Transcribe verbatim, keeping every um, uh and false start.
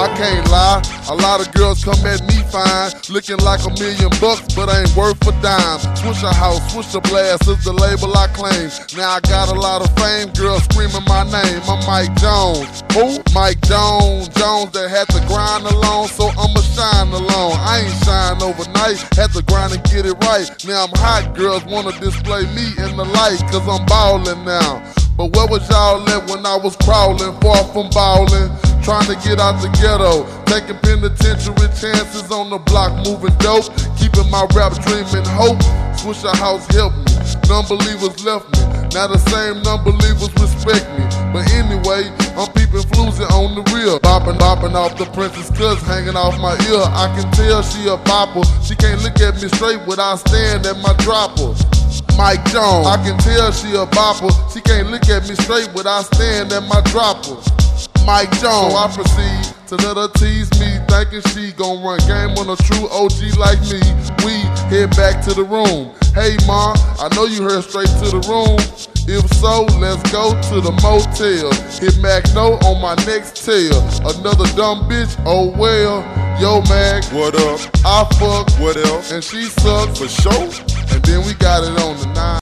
I can't lie, a lot of girls come at me fine, looking like a million bucks, but ain't worth a dime. Swishahouse, Swisha Blast is the label I claim. Now I got a lot of fame, girls screaming my name. I'm Mike Jones. Who? Mike Jones. Jones that had to grind alone, so I'ma shine alone. I ain't shine overnight, had to grind and get it right. Now I'm hot, girls wanna display me in the light, cause I'm ballin' now. But where was y'all at when I was crawling, far from ballin'? Trying to get out the ghetto, taking penitentiary chances on the block, moving dope, keeping my rap dream in hope. Swishahouse helped me, non-believers left me. Now the same non-believers respect me. But anyway, I'm peeping floozy on the real, bopping, bopping off the princess cuts hanging off my ear. I can tell she a bopper, she can't look at me straight without staring at my dropper. Mike Jones, I can tell she a bopper, she can't look at me straight without staring at my dropper. Mike Jones, so I proceed to let her tease me, thinking she gon' run game on a true O G like me. We head back to the room. Hey ma, I know you heard straight to the room. If so, let's go to the motel. Hit Mac No on my next tail. Another dumb bitch, oh well. Yo Mac, what up? I fuck, What else? and she suck For sure. and then we got it on the nine.